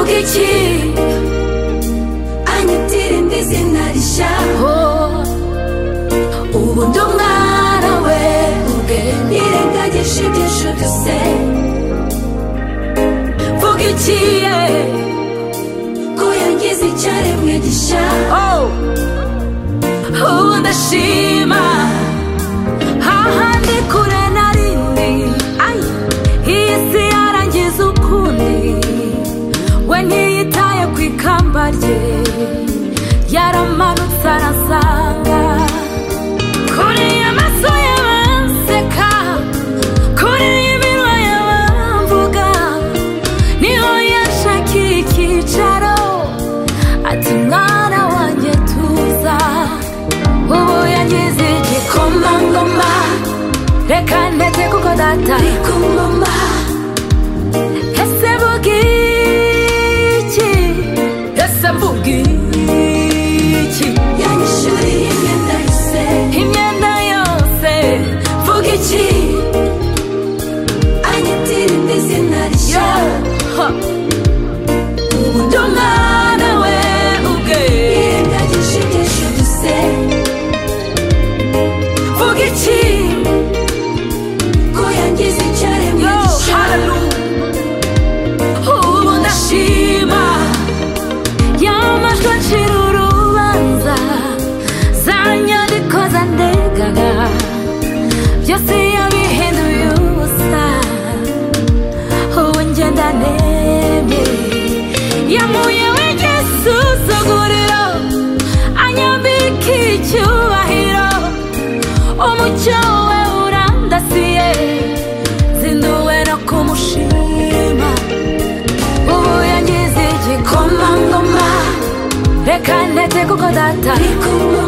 iki anyitira indi zina rishya ubu ndi umwana we ubwe nirengagije iby'ejo byose vuga iki ko yangize icyaremwe gishya ubu ndashima hahandi kure narindi iyi si yarangiza ukundi we ntiyitaye ku ikamba rye yaramanutse arasanga kuri amaso y'abanseka kuri iminwa y'abamvuga niho yashakiye icyicaro ati mwana wanjye tuza ubu yangize igikomangoma reka ndetse kuko data ari ku ngoma ese vuga iki ese mvuga iki yanyishuriye imyenda yose vuga iki anyitira indi zina rishya ubu ndi umwana we ubwe yirengagije iby'ejo byose vuga iki ko yangize icyaremwe gishya ubu ndashima yamajwi acira urubanza za nyandiko zandegaga byose yabihinduye ubusa ubu ngenda nemye yamuyeho igisuzuguriro anyambika icyubahiro umucyo we urandasiye zinduwe no kumushima ubu yangize igikomangoma reka ndetse kuko data ari ku